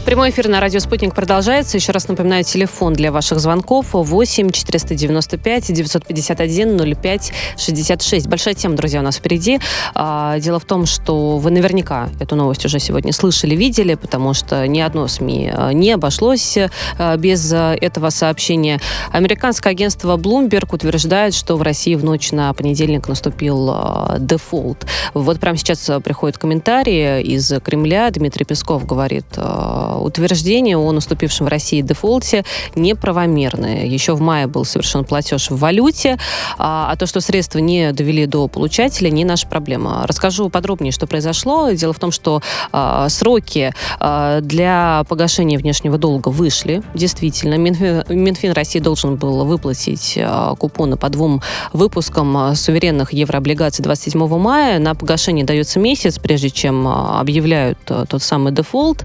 Прямой эфир на радио «Спутник» продолжается. Еще раз напоминаю, телефон для ваших звонков 8 495 951 05 66. Большая тема, друзья, у нас впереди. Дело в том, что вы наверняка эту новость уже сегодня слышали, видели, потому что ни одно СМИ не обошлось без этого сообщения. Американское агентство Bloomberg утверждает, что в России в ночь на понедельник наступил дефолт. Вот прямо сейчас приходят комментарии из Кремля. Дмитрий Песков говорит, утверждение о наступившем в России дефолте неправомерное. Еще в мае был совершен платеж в валюте, а то, что средства не довели до получателя, не наша проблема. Расскажу подробнее, что произошло. Дело в том, что сроки для погашения внешнего долга вышли. Действительно, Минфин России должен был выплатить купоны по 2 выпускам суверенных еврооблигаций 27 мая. На погашение дается месяц, прежде чем объявляют тот самый дефолт.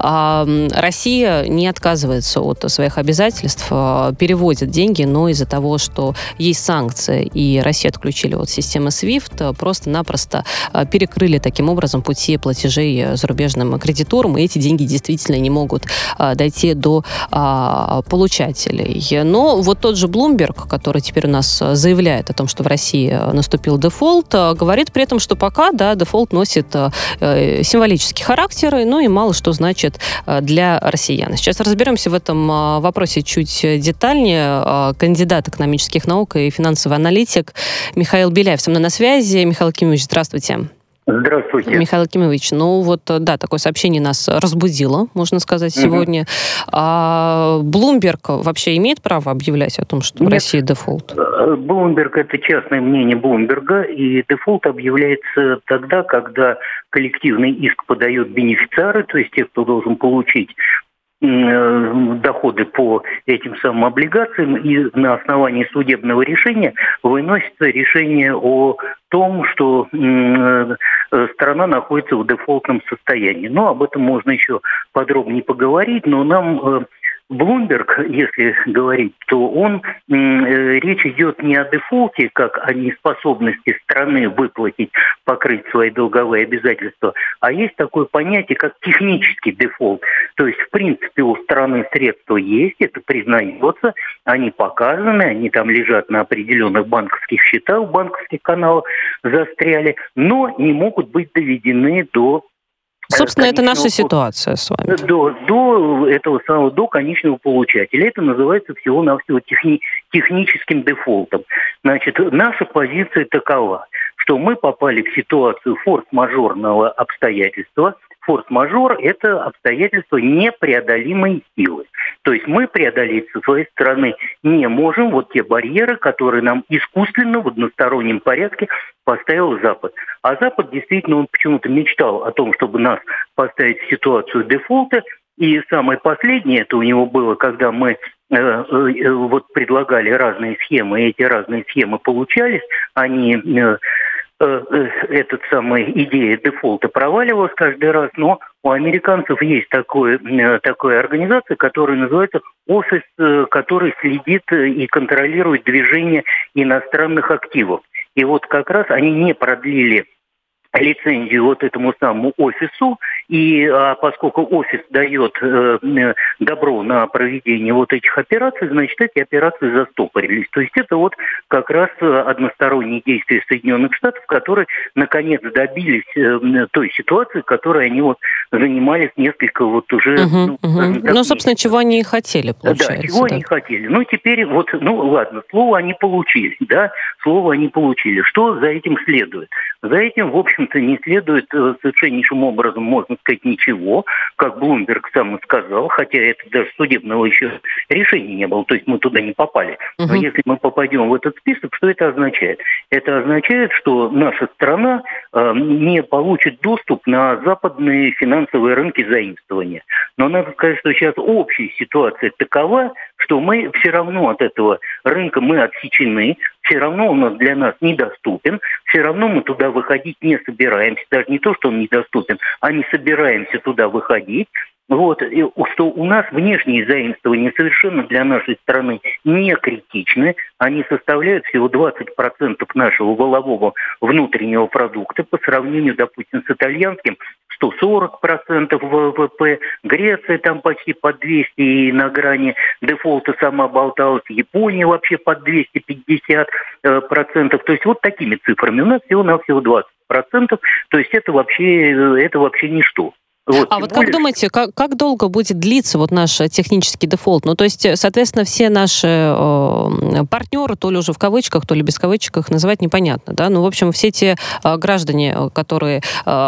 Россия не отказывается от своих обязательств, переводит деньги, но из-за того, что есть санкции, и Россию отключили от системы SWIFT, просто-напросто перекрыли таким образом пути платежей зарубежным кредиторам, и эти деньги действительно не могут дойти до получателей. Но вот тот же Bloomberg, который теперь у нас заявляет о том, что в России наступил дефолт, говорит при этом, что пока, да, дефолт носит символический характер, ну и мало что значит для россиян. Сейчас разберемся в этом вопросе чуть детальнее. Кандидат экономических наук и финансовый аналитик Михаил Беляев со мной на связи. Михаил Акимович, здравствуйте. Здравствуйте. Михаил Акимович, ну вот, да, такое сообщение нас разбудило, можно сказать, сегодня. Bloomberg вообще имеет право объявлять о том, что в России дефолт? Bloomberg — это частное мнение Блумберга, и дефолт объявляется тогда, когда коллективный иск подают бенефициары, то есть те, кто должен получить доходы по этим самым облигациям, и на основании судебного решения выносится решение о том, что страна находится в дефолтном состоянии. Но об этом можно еще подробнее поговорить, но нам Bloomberg, если говорить, то речь идет не о дефолте, как о неспособности страны выплатить, покрыть свои долговые обязательства, а есть такое понятие, как технический дефолт. То есть, в принципе, у страны средства есть, это признается, они показаны, они там лежат на определенных банковских счетах, в банковских каналах застряли, но не могут быть доведены до... Собственно, это наша ситуация с вами. До конечного получателя. Это называется всего-навсего техническим дефолтом. Значит, наша позиция такова, что мы попали в ситуацию форс-мажорного обстоятельства. Форс-мажор – это обстоятельство непреодолимой силы. То есть мы преодолеть со своей стороны не можем вот те барьеры, которые нам искусственно в одностороннем порядке поставил Запад. А Запад действительно, он почему-то мечтал о том, чтобы нас поставить в ситуацию дефолта. И самое последнее, это у него было, когда мы предлагали разные схемы, и эти разные схемы получались, идея дефолта проваливалась каждый раз, но у американцев есть такая организация, которая называется офис, который следит и контролирует движение иностранных активов. И вот как раз они не продлили лицензию вот этому самому офису, и поскольку офис дает добро на проведение вот этих операций, значит, эти операции застопорились. То есть это вот как раз односторонние действия Соединенных Штатов, которые наконец добились той ситуации, которой они вот занимались несколько вот уже... Ну, собственно, чего они и хотели, получается. Да, чего они хотели. Ну, теперь вот, ладно, слово они получили, да, слово они получили. Что за этим следует? За этим, в общем-то, не следует совершеннейшим образом, можно сказать, ничего, как Bloomberg сам и сказал, хотя это даже судебного еще решения не было, то есть мы туда не попали. Но если мы попадем в этот список, что это означает? Это означает, что наша страна не получит доступ на западные финансовые рынки заимствования. Но надо сказать, что сейчас общая ситуация такова, что мы все равно от этого рынка мы отсечены, все равно он для нас недоступен, все равно мы туда выходить не собираемся, даже не то, что он недоступен, а не собираемся туда выходить. Вот, и что у нас внешние заимствования совершенно для нашей страны не критичны. Они составляют всего 20% нашего валового внутреннего продукта по сравнению, допустим, с итальянским 140% ВВП, Греция там почти под 200 и на грани дефолта сама болталась, Япония вообще под 250%. То есть вот такими цифрами. У нас всего-навсего 20%. То есть это вообще ничто. Вот, а вот как думаете, как долго будет длиться вот наш технический дефолт? Ну, то есть, соответственно, все наши партнеры, то ли уже в кавычках, то ли без кавычек, называть непонятно, да? Ну, в общем, все те граждане, которые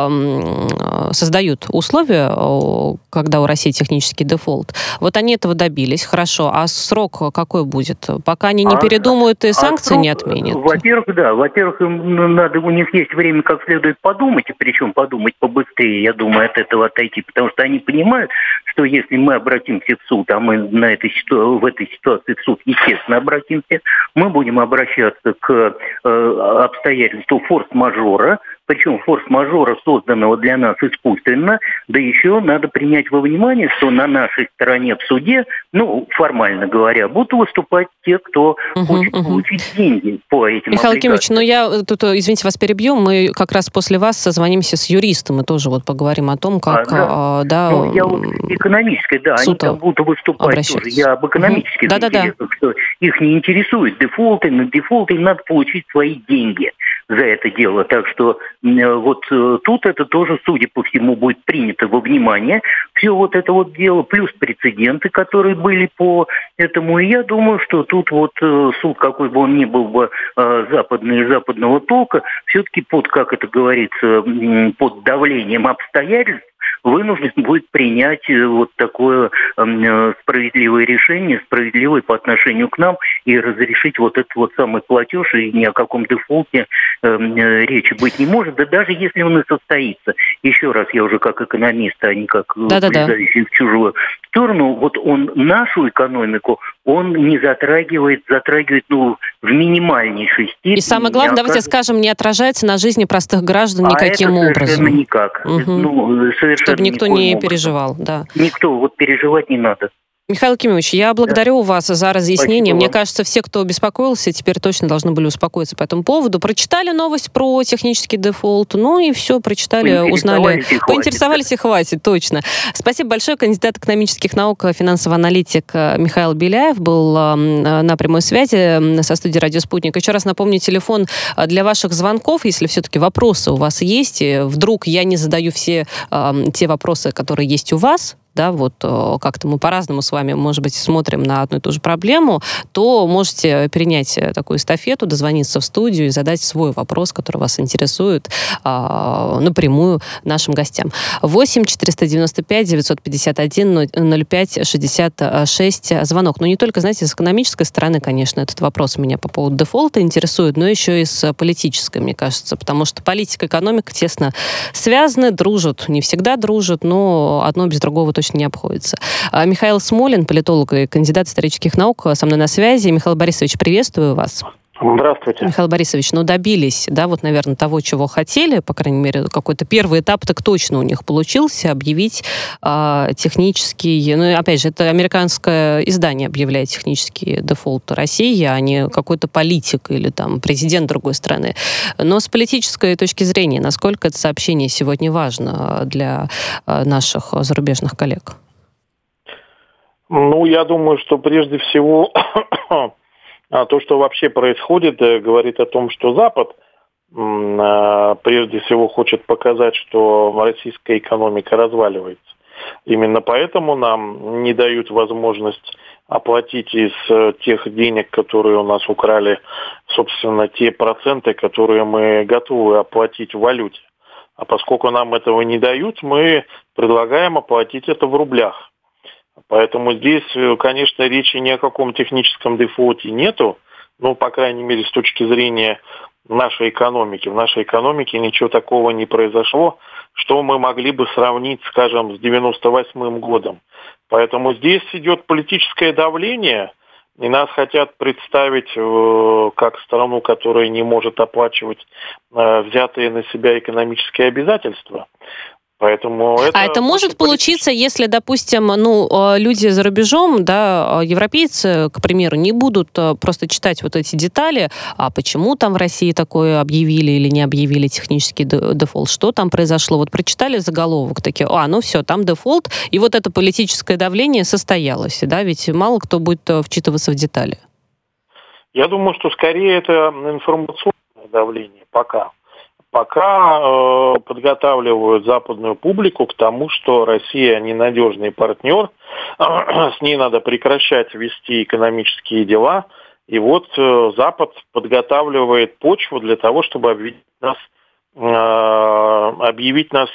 создают условия, когда у России технический дефолт, вот они этого добились, хорошо, а срок какой будет? Пока они не передумают и санкции не отменят? Во-первых, им надо, у них есть время как следует подумать, и причем подумать побыстрее, я думаю, от этого отойти, потому что они понимают, что если мы обратимся в суд, а мы в этой ситуации в суд, естественно, обратимся, мы будем обращаться к обстоятельству форс-мажора, причем форс-мажора, созданного для нас искусственно, да еще надо принять во внимание, что на нашей стороне в суде, формально говоря, будут выступать те, кто хочет получить деньги по этим Михаил облигациям. Акимович, я тут, извините, вас перебью, мы как раз после вас созвонимся с юристом и тоже вот поговорим о том, как... я вот экономической, они там будут выступать тоже. Я об экономических интересах, что их не интересует дефолты, на дефолты им надо получить свои деньги за это дело. Так что вот тут это тоже, судя по всему, будет принято во внимание. Все вот это вот дело, плюс прецеденты, которые были по этому. И я думаю, что тут вот суд, какой бы он ни был бы западный и западного толка, все-таки под, как это говорится, под давлением обстоятельств вынужден будет принять вот такое справедливое решение, справедливое по отношению к нам, и разрешить вот этот вот самый платеж, и ни о каком дефолте речи быть не может, да даже если он и состоится. Еще раз, я уже как экономист, а не как влезающий в чужую сторону, вот он нашу экономику, он не затрагивает в минимальнейшей степени. И самое главное, давайте скажем, не отражается на жизни простых граждан никаким образом. Совершенно никак. Чтобы никто не переживал. Да. Никто, переживать не надо. Михаил Акимович, я благодарю вас за разъяснение. Спасибо Мне вам. кажется, все, кто беспокоился, теперь точно должны были успокоиться по этому поводу. Прочитали новость про технический дефолт, и все, прочитали, узнали. Поинтересовались и хватит, точно. Спасибо большое. Кандидат экономических наук, финансовый аналитик Михаил Беляев был на прямой связи со студией «Радио Спутник». Еще раз напомню, телефон для ваших звонков, если все-таки вопросы у вас есть. Вдруг я не задаю все те вопросы, которые есть у вас, да, вот как-то мы по-разному с вами, может быть, смотрим на одну и ту же проблему, то можете перенять такую эстафету, дозвониться в студию и задать свой вопрос, который вас интересует, напрямую нашим гостям. 8-495-951-05-66 звонок. Но не только, знаете, с экономической стороны, конечно, этот вопрос меня по поводу дефолта интересует, но еще и с политической, мне кажется, потому что политика и экономика тесно связаны, дружат, не всегда дружат, но одно без другого точно не обходится. Михаил Смолин, политолог и кандидат исторических наук, со мной на связи. Михаил Борисович, приветствую вас. Здравствуйте. Михаил Борисович, добились, наверное, того, чего хотели, по крайней мере, какой-то первый этап так точно у них получился, объявить технический, опять же, это американское издание объявляет технический дефолт России, а не какой-то политик или там президент другой страны. Но с политической точки зрения, насколько это сообщение сегодня важно для наших зарубежных коллег? Я думаю, что прежде всего то, что вообще происходит, говорит о том, что Запад прежде всего хочет показать, что российская экономика разваливается. Именно поэтому нам не дают возможность оплатить из тех денег, которые у нас украли, собственно, те проценты, которые мы готовы оплатить в валюте. А поскольку нам этого не дают, мы предлагаем оплатить это в рублях. Поэтому здесь, конечно, речи ни о каком техническом дефолте нету, по крайней мере, с точки зрения нашей экономики. В нашей экономике ничего такого не произошло, что мы могли бы сравнить, скажем, с 98-м годом. Поэтому здесь идет политическое давление, и нас хотят представить как страну, которая не может оплачивать взятые на себя экономические обязательства. Поэтому это может получиться, если, допустим, люди за рубежом, да, европейцы, к примеру, не будут просто читать вот эти детали, а почему там в России такое объявили или не объявили технический дефолт, что там произошло. Вот прочитали заголовок, такие, все, там дефолт, и вот это политическое давление состоялось, да, ведь мало кто будет вчитываться в детали. Я думаю, что скорее это информационное давление пока. Пока подготавливают западную публику к тому, что Россия ненадежный партнер, с ней надо прекращать вести экономические дела. И вот Запад подготавливает почву для того, чтобы объявить нас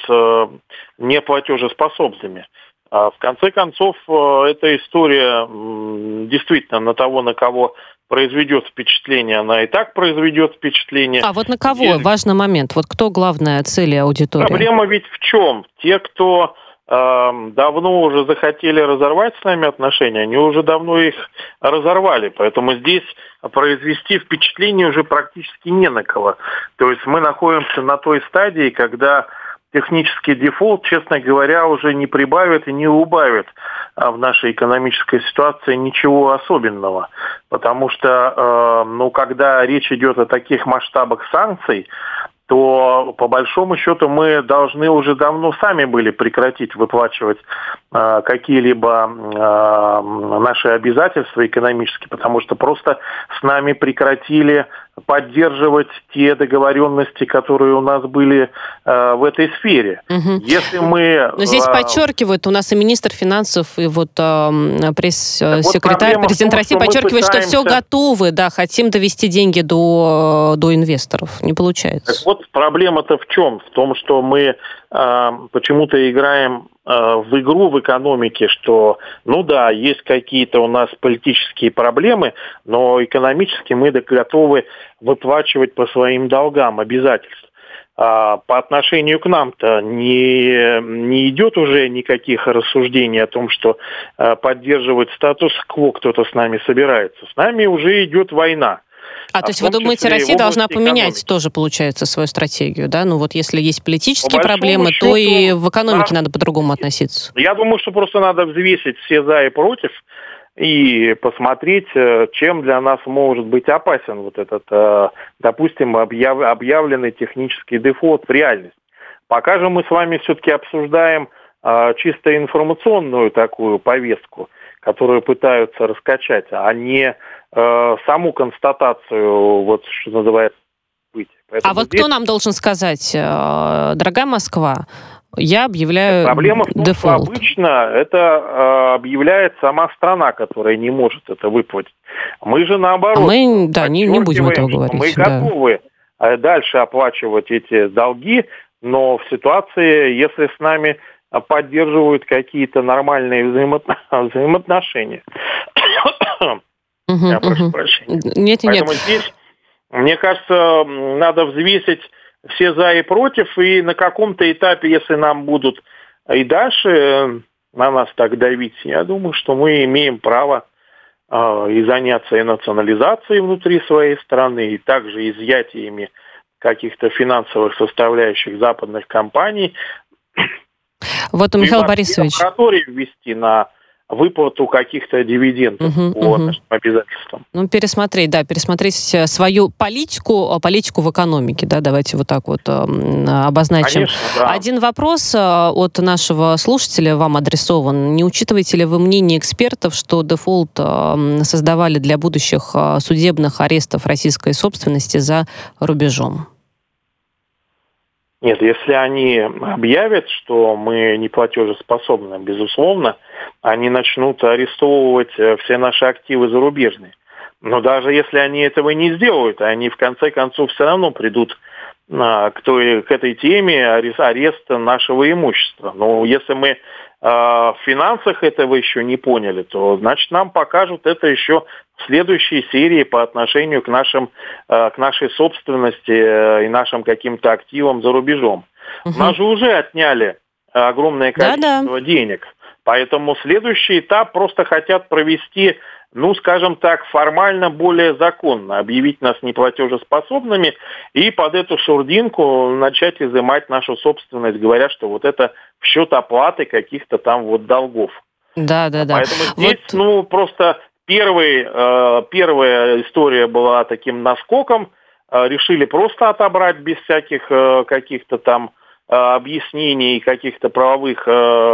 неплатежеспособными. В конце концов, эта история действительно на того, на кого произведет впечатление, она и так произведет впечатление. А вот на кого? Важный момент. Вот кто главная цель и аудитория? Проблема ведь в чем? Те, кто давно уже захотели разорвать с нами отношения, они уже давно их разорвали. Поэтому здесь произвести впечатление уже практически не на кого. То есть мы находимся на той стадии, когда технический дефолт, честно говоря, уже не прибавит и не убавит в нашей экономической ситуации ничего особенного. Потому что, когда речь идет о таких масштабах санкций, то, по большому счету, мы должны уже давно сами были прекратить выплачивать какие-либо наши обязательства экономические, потому что просто с нами прекратили поддерживать те договоренности, которые у нас были в этой сфере. Угу. Если мы... Но здесь подчеркивают, у нас и министр финансов, и пресс-секретарь президента России подчеркивает, что все готовы, да, хотим довести деньги до инвесторов. Не получается. Так вот, проблема-то в чем? В том, что мы почему-то играем в игру в экономике, что, есть какие-то у нас политические проблемы, но экономически мы готовы выплачивать по своим долгам обязательств. По отношению к нам-то не идет уже никаких рассуждений о том, что поддерживать статус-кво кто-то с нами собирается. С нами уже идет война. То есть вы думаете, Россия должна поменять тоже, получается, свою стратегию, да? Если есть политические проблемы, то и в экономике надо по-другому относиться. Я думаю, что просто надо взвесить все за и против и посмотреть, чем для нас может быть опасен вот этот, допустим, объявленный технический дефолт в реальности. Пока же мы с вами все-таки обсуждаем чисто информационную такую повестку, которую пытаются раскачать, а не саму констатацию, что называется, быть. Поэтому кто нам должен сказать, дорогая Москва, я объявляю проблема в том, дефолт? Что обычно это объявляет сама страна, которая не может это выплатить. Мы же наоборот. Мы, не будем этого говорить. Мы готовы дальше оплачивать эти долги, но в ситуации, если с нами поддерживают какие-то нормальные взаимоотношения. Я прошу прощения. Нет. Поэтому здесь, мне кажется, надо взвесить все за и против, и на каком-то этапе, если нам будут и дальше на нас так давить, я думаю, что мы имеем право и заняться и национализацией внутри своей страны, и также изъятиями каких-то финансовых составляющих западных компаний. Вот, Михаил Борисович. Мораторий ввести на выплату каких-то дивидендов по нашим обязательствам. Пересмотреть свою политику в экономике, да, давайте вот так вот обозначим. Конечно, да. Один вопрос от нашего слушателя вам адресован. Не учитываете ли вы мнение экспертов, что дефолт создавали для будущих судебных арестов российской собственности за рубежом? Нет, если они объявят, что мы не платежеспособны, безусловно, они начнут арестовывать все наши активы зарубежные. Но даже если они этого не сделают, они в конце концов все равно придут к этой теме ареста нашего имущества. Но если мы в финансах этого еще не поняли, то значит нам покажут это еще в следующей серии по отношению к нашей собственности и нашим каким-то активам за рубежом. У нас же уже отняли огромное количество денег. Поэтому следующий этап просто хотят провести скажем так, формально более законно объявить нас неплатежеспособными и под эту шурдинку начать изымать нашу собственность, говоря, что вот это в счет оплаты каких-то там вот долгов. Да. Поэтому здесь, просто первая история была таким наскоком. Решили просто отобрать без всяких каких-то там объяснений, каких-то правовых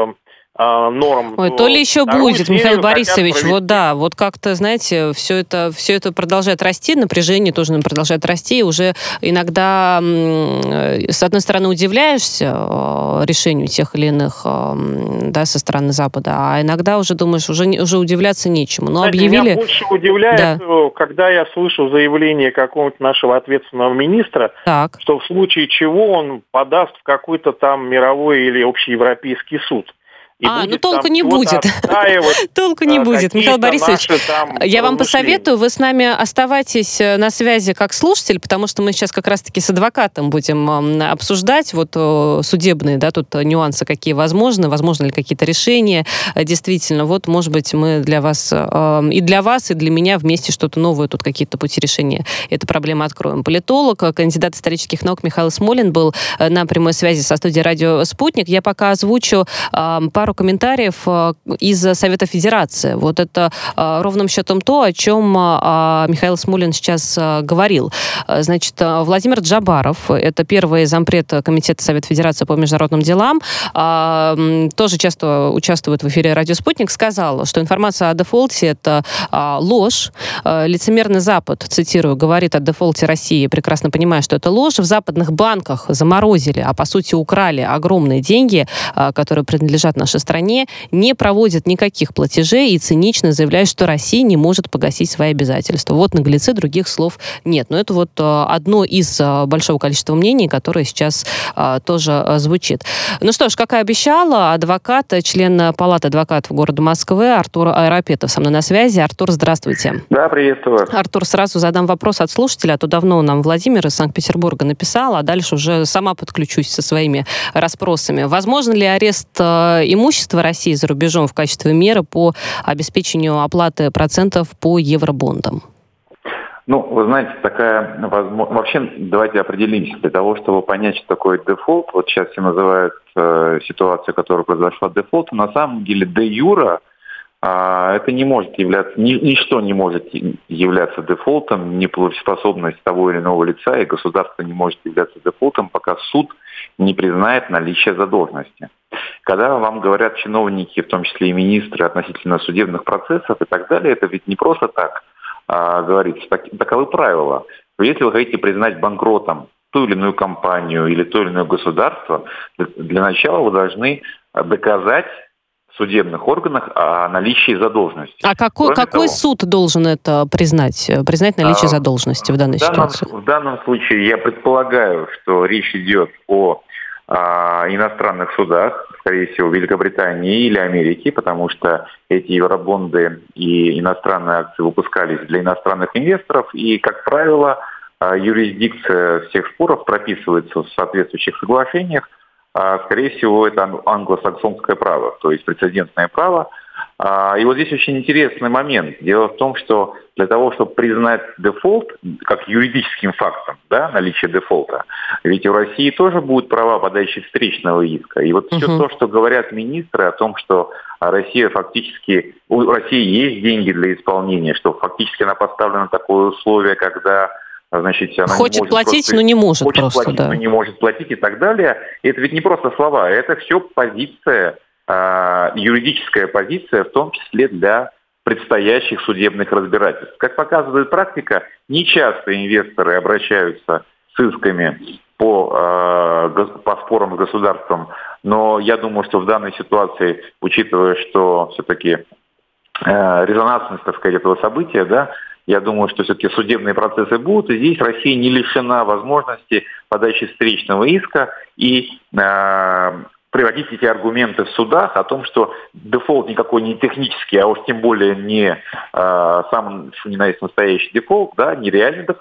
норм. Ой, то ли еще будет, Михаил Борисович. Вот как-то, знаете, все это продолжает расти, напряжение тоже продолжает расти, и уже иногда, с одной стороны, удивляешься решению тех или иных, со стороны Запада, а иногда уже думаешь, уже удивляться нечему. Но знаете, объявили... Меня больше удивляет, когда я слышу заявление какого-то нашего ответственного министра, что в случае чего он подаст в какой-то там мировой или общеевропейский суд. Толку не будет. Толку не будет. Михаил Борисович, я вам посоветую, вы с нами оставайтесь на связи как слушатель, потому что мы сейчас как раз-таки с адвокатом будем обсуждать судебные, тут нюансы какие возможны ли какие-то решения. Действительно, может быть, мы для вас, и для меня вместе что-то новое, тут какие-то пути решения этой проблемы откроем. Политолог, кандидат исторических наук Михаил Смолин был на прямой связи со студией «Радио Спутник». Я пока озвучу пару комментариев из Совета Федерации. Вот это ровным счетом то, о чем Михаил Смолин сейчас говорил. Значит, Владимир Джабаров, это первый зампред Комитета Совета Федерации по международным делам, тоже часто участвует в эфире «Радио Спутник», сказал, что информация о дефолте – это ложь. Лицемерный Запад, цитирую, говорит о дефолте России, прекрасно понимая, что это ложь. В западных банках заморозили, а по сути украли огромные деньги, которые принадлежат нашей стране, не проводят никаких платежей и цинично заявляют, что Россия не может погасить свои обязательства. Вот наглецы, других слов нет. Но это одно из большого количества мнений, которое сейчас тоже звучит. Ну что ж, как и обещала, адвокат, член Палаты адвокатов города Москвы Артур Айрапетов со мной на связи. Артур, здравствуйте. Да, приветствую. Артур, сразу задам вопрос от слушателя, а то давно нам Владимир из Санкт-Петербурга написал, а дальше уже сама подключусь со своими расспросами. Возможно ли арест имущества России за рубежом в качестве меры по обеспечению оплаты процентов по евробондам? Вы знаете, такая возможность... Вообще, давайте определимся. Для того, чтобы понять, что такое дефолт, вот сейчас все называют ситуацию, которая произошла дефолтом, на самом деле де-юра это не может являться... Ничто не может являться дефолтом, неплатежеспособность того или иного лица, и государство не может являться дефолтом, пока суд не признает наличие задолженности. Когда вам говорят чиновники, в том числе и министры, относительно судебных процессов и так далее, это ведь не просто так говорится. Таковы правила. Если вы хотите признать банкротом ту или иную компанию или то или иное государство, для начала вы должны доказать в судебных органах о наличии задолженности. А какой суд должен это признать? Признать наличие задолженности в данной ситуации? В данном случае я предполагаю, что речь идет о иностранных судах, скорее всего, Великобритании или Америки, потому что эти евробонды и иностранные акции выпускались для иностранных инвесторов, и, как правило, юрисдикция всех споров прописывается в соответствующих соглашениях. Скорее всего, это англосаксонское право, то есть прецедентное право. И вот здесь очень интересный момент. Дело в том, что для того, чтобы признать дефолт как юридическим фактом, наличие дефолта, ведь у России тоже будут права подачи встречного иска. И вот все то, что говорят министры о том, что у России есть деньги для исполнения, что фактически она поставлена на такое условие, когда она хочет платить, но не может просто. Но не может платить и так далее. И это ведь не просто слова, это все позиция, юридическая позиция, в том числе для предстоящих судебных разбирательств. Как показывает практика, нечасто инвесторы обращаются с исками по спорам с государством, но я думаю, что в данной ситуации, учитывая, что все-таки резонансность, этого события, я думаю, что все-таки судебные процессы будут, и здесь Россия не лишена возможности подачи встречного иска и приводить эти аргументы в судах о том, что дефолт никакой не технический, а уж тем более не самый, что ни на есть настоящий дефолт, не реальный дефолт,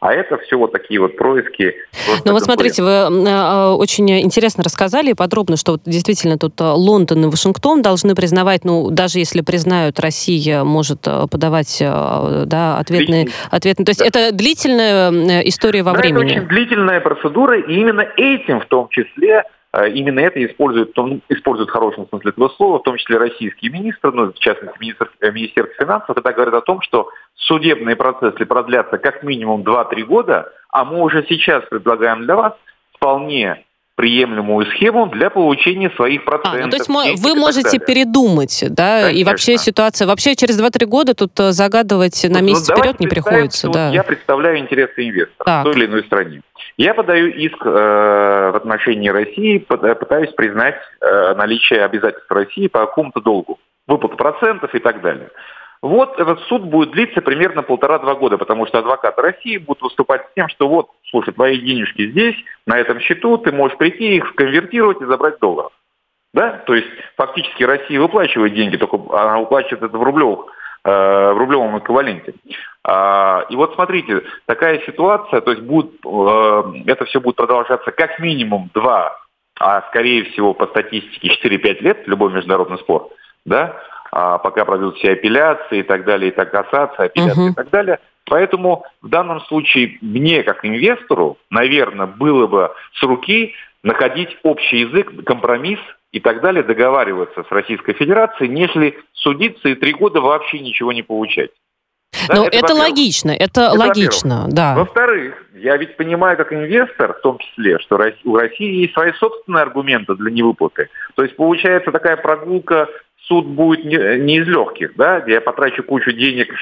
А это все вот такие вот происки. Ну вот смотрите, вы очень интересно рассказали и подробно, что вот действительно тут Лондон и Вашингтон должны признавать, ну даже если признают, Россия может подавать ответные. То есть это длительная история во времени. Это очень длительная процедура, и именно этим в том числе, именно это используют в хорошем смысле этого слова, в том числе российские министры, в частности Министерство финансов, когда говорят о том, что судебные процессы продлятся как минимум 2-3 года, а мы уже сейчас предлагаем для вас вполне приемлемую схему для получения своих процентов. То есть вы можете передумать, да? Конечно. И вообще ситуация... Вообще через 2-3 года тут загадывать на месяц вперед не приходится. Да. Я представляю интересы инвестора в той или иной стране. Я подаю иск в отношении России, пытаюсь признать наличие обязательств России по какому-то долгу, выплату процентов и так далее. Вот этот суд будет длиться примерно 1,5-2 года, потому что адвокаты России будут выступать с тем, что вот, слушай, твои денежки здесь, на этом счету, ты можешь прийти их конвертировать и забрать доллар. Да? То есть фактически Россия выплачивает деньги, только она выплачивает это в рублевом эквиваленте. И вот смотрите, такая ситуация, то есть это все будет продолжаться как минимум 2, а скорее всего по статистике 4-5 лет, любой международный спор, да, пока пройдут все апелляции и так далее, и так кассация, апелляции и так далее. Поэтому в данном случае мне, как инвестору, наверное, было бы с руки находить общий язык, компромисс и так далее, договариваться с Российской Федерацией, нежели судиться и 3 года вообще ничего не получать. Да, ну, это логично, логично, да. Во-вторых, я ведь понимаю, как инвестор, в том числе, что у России есть свои собственные аргументы для невыплаты. То есть получается такая прогулка, суд будет не из легких, да, где я потрачу кучу денег в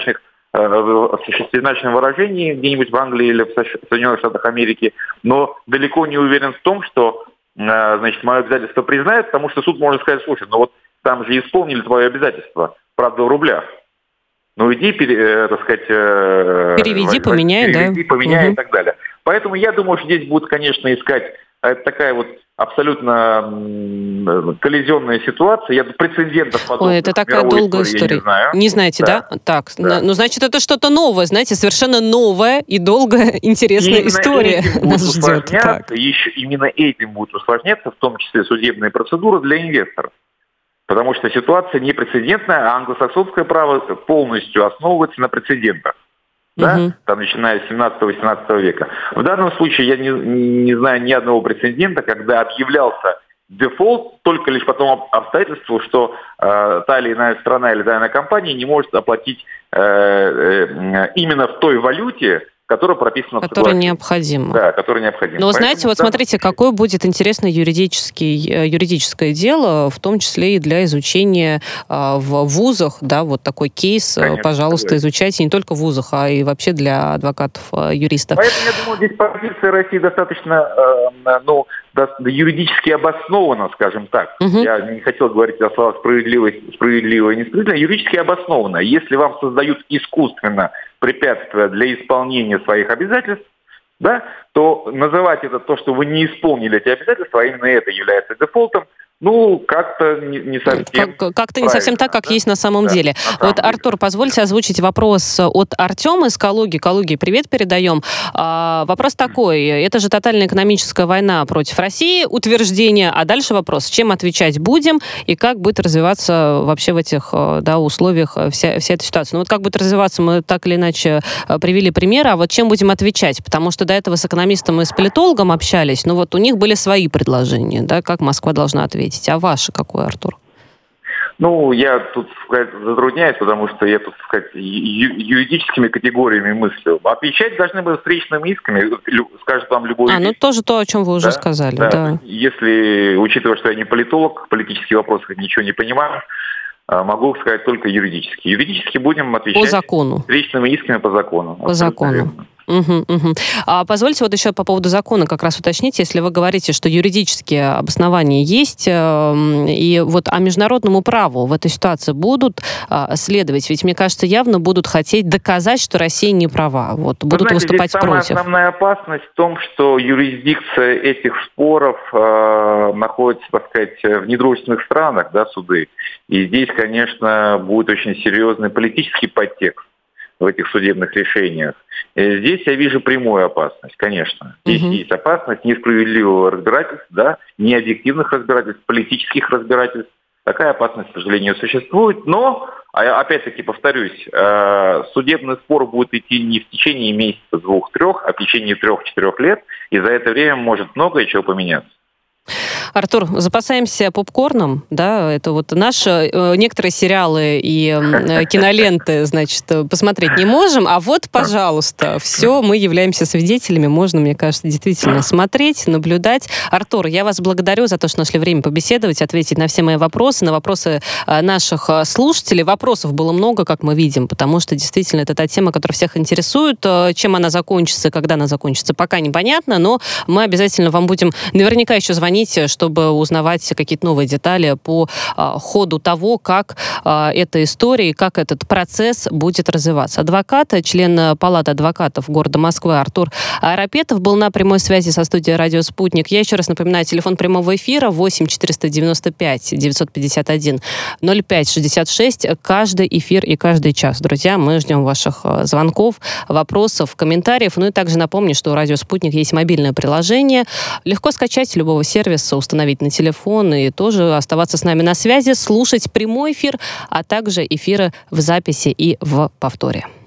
шестизначном выражении где-нибудь в Англии или в Соединенных Штатах Америки, но далеко не уверен в том, что мое обязательство признают, потому что суд может сказать: слушай, ну вот там же исполнили твое обязательство, правда в рублях. Ну иди, переведи, поменяй, и так далее. Поэтому я думаю, что здесь будут, конечно, искать такая вот абсолютно коллизионная ситуация. Прецедентов подобных. Ой, это такая долгая история. Не знаю. Не знаете, да? Так, да. Ну, значит, это что-то новое, знаете, совершенно новая и долгая, интересная история нас ждет. Именно этим будет усложняться, в том числе судебные процедуры для инвесторов. Потому что ситуация непрецедентная, а англосаксонское право полностью основывается на прецедентах. Да? Там, начиная с 17-18 века. В данном случае я не знаю ни одного прецедента, когда объявлялся дефолт только лишь по тому обстоятельству, что та или иная страна или та или иная компания не может оплатить именно в той валюте, которая прописана в соглашении. Которая необходима. Да, которая необходима. Но, знаете, вот смотрите, какое будет интересное юридическое дело, в том числе и для изучения в вузах, да, вот такой кейс, конечно, пожалуйста, изучайте не только в вузах, а и вообще для адвокатов, юристов. Поэтому, я думаю, здесь позиция России достаточно, юридически обоснована, скажем так. Я не хотел говорить о словах справедливое и несправедливое, юридически обоснована. Если вам создают искусственно препятствия для исполнения своих обязательств, да, то называть это то, что вы не исполнили эти обязательства, а именно это является дефолтом, как-то не совсем как-то не совсем так, как есть на самом деле. Вот, Артур, позвольте озвучить вопрос от Артема из Калуги. Калуге привет передаем. Вопрос такой. Это же тотальная экономическая война против России, утверждение. А дальше вопрос, чем отвечать будем и как будет развиваться вообще в этих условиях вся эта ситуация. Ну вот как будет развиваться, мы так или иначе привели примеры, а вот чем будем отвечать? Потому что до этого с экономистом и с политологом общались, но вот у них были свои предложения, да, как Москва должна ответить. А ваше какое, Артур? Я тут затрудняюсь, потому что я тут, юридическими категориями мыслю. Отвечать должны быть встречными исками, скажет вам любой юрист. Тоже то, о чем вы уже сказали. Да. Если, учитывая, что я не политолог, в политических вопросах ничего не понимаю, могу сказать только юридически. Юридически будем отвечать по закону. Встречными исками по закону. По закону. А позвольте вот еще по поводу закона как раз уточнить, если вы говорите, что юридические обоснования есть, и вот о международному праву в этой ситуации будут следовать, ведь, мне кажется, явно будут хотеть доказать, что Россия не права, будут выступать против. Самая основная опасность в том, что юрисдикция этих споров находится, так сказать, в недружественных странах, суды, и здесь, конечно, будет очень серьезный политический подтекст. в этих судебных решениях. Здесь я вижу прямую опасность, конечно. Здесь есть опасность несправедливого разбирательства, да, необъективных разбирательств, политических разбирательств. Такая опасность, к сожалению, существует, но, опять-таки, повторюсь, судебный спор будет идти не в течение месяца, 2-3, а в течение 3-4 лет, и за это время может многое чего поменяться. Артур, запасаемся попкорном, да, это вот наши некоторые сериалы и киноленты, значит, посмотреть не можем, а вот, пожалуйста, все, мы являемся свидетелями, можно, мне кажется, действительно смотреть, наблюдать. Артур, я вас благодарю за то, что нашли время побеседовать, ответить на все мои вопросы, на вопросы наших слушателей. Вопросов было много, как мы видим, потому что действительно это та тема, которая всех интересует. Чем она закончится, когда она закончится, пока непонятно, но мы обязательно вам будем наверняка еще звонить, чтобы узнавать какие-то новые детали по ходу того, как эта история и как этот процесс будет развиваться. Адвокат, член Палаты адвокатов города Москвы Артур Арапетов был на прямой связи со студией «Радио Спутник». Я еще раз напоминаю, телефон прямого эфира 8 495 951 05 66. Каждый эфир и каждый час. Друзья, мы ждем ваших звонков, вопросов, комментариев. Ну и также напомню, что у «Радио Спутник» есть мобильное приложение. Легко скачать с любого сервиса, установить на телефон и тоже оставаться с нами на связи, слушать прямой эфир, а также эфиры в записи и в повторе.